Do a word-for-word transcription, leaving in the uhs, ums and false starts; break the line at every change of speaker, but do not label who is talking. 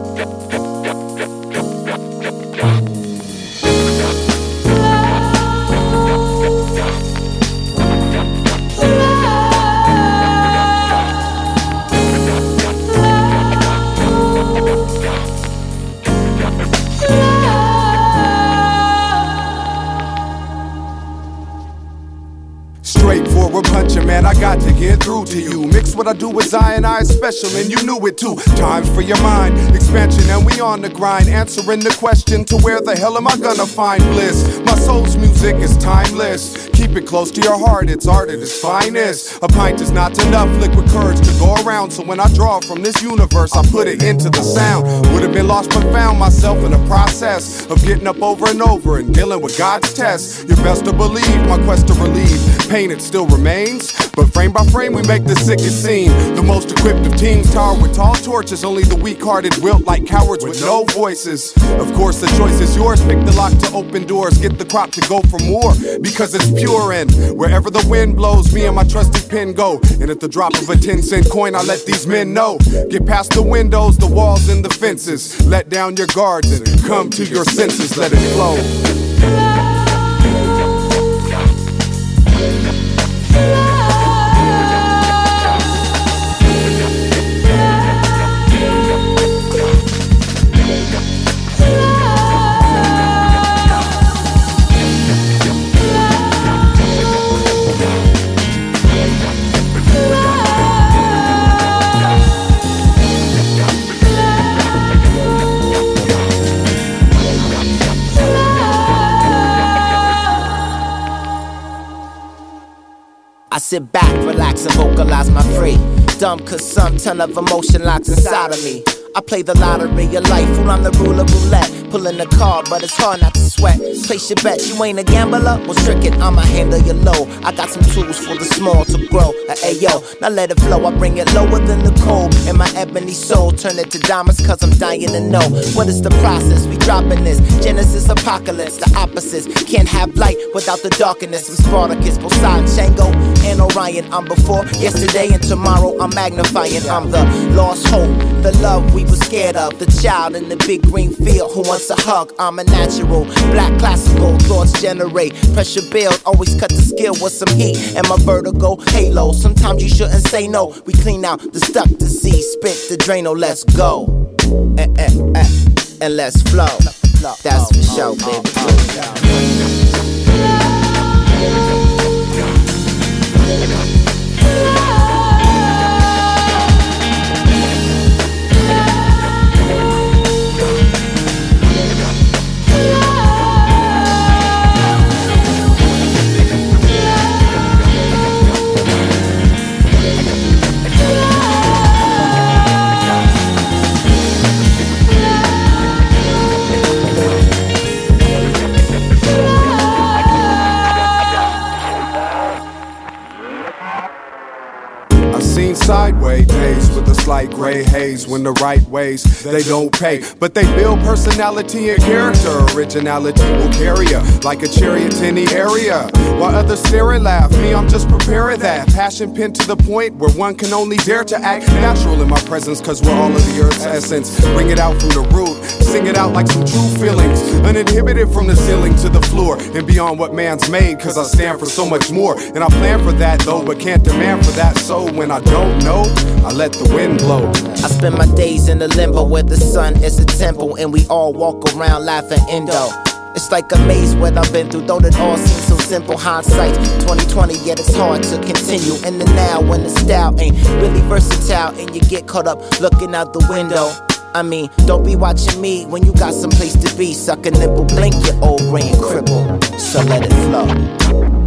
Straightforward puncher, man, I got to get through to you. Mix what I do with Zion, I is special, and you knew it too. Times for your mind, expansion, and we on the grind. Answering the question, to where the hell am I gonna find bliss? My soul's music is timeless. Keep it close to your heart, it's art at its finest. A pint is not enough liquid courage to go around, so when I draw from this universe, I put it into the sound. Would've been lost but found myself in the process of getting up over and over and dealing with God's tests. You're best to believe my quest to relieve pain, it still remains, but frame by frame we make the sickest scene. The most equipped of teams tower with tall torches, only the weak-hearted wilt like cowards with no voices. Of course the choice is yours, pick the lock to open doors, get the crop to go for more, because it's pure, and wherever the wind blows, me and my trusty pen go. And at the drop of a ten cent coin, I let these men know. Get past the windows, the walls and the fences, let down your guards and come to your senses, let it flow.
I sit back, relax, and vocalize my free. Dumb cause some ton of emotion locks inside of me. I play the lottery of life, fool, I'm the ruler roulette. Pulling the card, but it's hard not to sweat. Place your bet, you ain't a gambler? Well, trick it, I'ma handle you low. I got some tools for the small to grow. Uh, Ayo, now let it flow, I bring it lower than the cold. And my ebony soul, turn it to diamonds cause I'm dying to know. What is the process? We dropping this Genesis apocalypse, the opposites. Can't have light without the darkness. I'm Spartacus, Poseidon, Shango, and Orion. I'm before yesterday and tomorrow I'm magnifying. I'm the lost hope, the love we was scared of, the child in the big green field who wants a hug. I'm a natural, black classical, thoughts generate, pressure build, always cut the skill with some heat, and my vertigo halo. Sometimes you shouldn't say no, we clean out the stuck to see, spit the Drano, let's go, eh, eh, eh, and let's flow, that's for sure, baby.
Seen sideways days with a slight gray haze, when the right ways they don't pay, but they build personality and character. Originality will carry ya like a chariot to any area, while others stare and laugh. Me, I'm just preparing that passion pinned to the point where one can only dare to act natural in my presence, cause we're all of the earth's essence. Bring it out from the root, sing it out like some true feelings, uninhibited from the ceiling to the floor and beyond what man's made, cause I stand for so much more. And I plan for that though, but can't demand for that. So when I don't know, I let the wind blow.
I spend my days in the limbo where the sun is a temple and we all walk around laughing indo. It's like a maze what I've been through, though it all seems so simple. Hindsight twenty twenty, yet it's hard to continue in the now when the style ain't really versatile and you get caught up looking out the window. I mean, don't be watching me when you got some place to be. Suck a nipple, blink your old brain cripple, so let it flow.